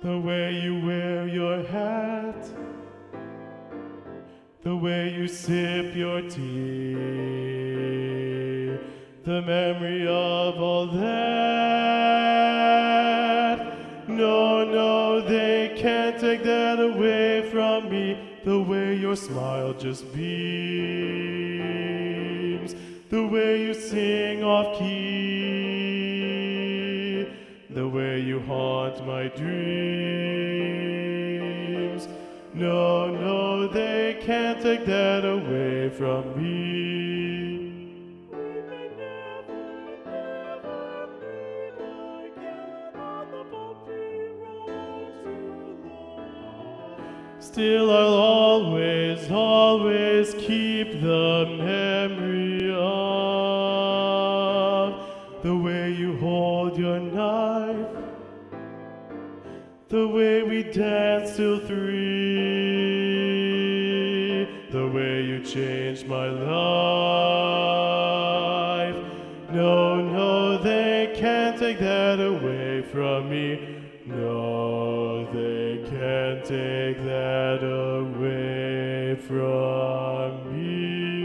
The way you wear your hat, the way you sip your tea, the memory of all that. No, no, they can't take that away from me. The way your smile just beams, the way you sing off key, the way you haunt my dreams. No, no, they can't take that away from me. We may never, never meet again on the bumpy road to love. Still, I'll always, always keep the memory of the way you hold your knife, the way we danced till 3, the way you changed my life. No, no, they can't take that away from me. No, they can't take that away from me.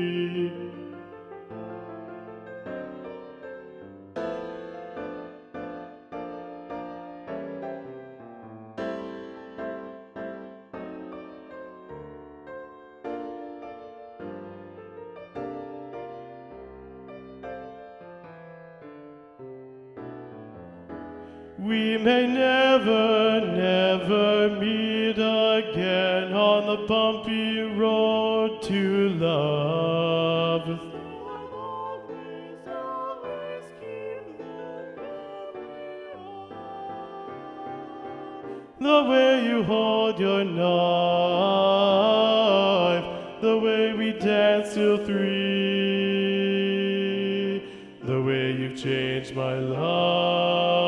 We may never, never meet again on the bumpy road to love. I'll always, always keep the memory of the way you hold your knife, the way we danced till 3, the way you've changed my life.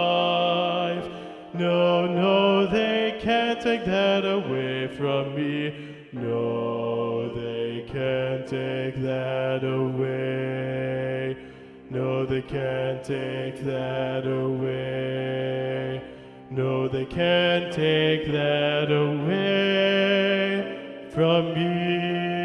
No, no, they can't take that away from me. No, they can't take that away. No, they can't take that away. No, they can't take that away from me.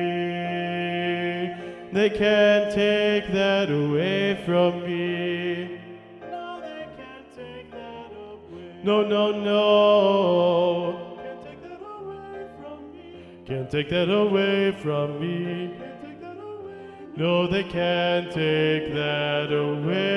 They can't take that away from me. No, they can't take that away. No, no, no. Can't take that away from me. Can't take that away from me. Can't take that away. No, they can't take that away.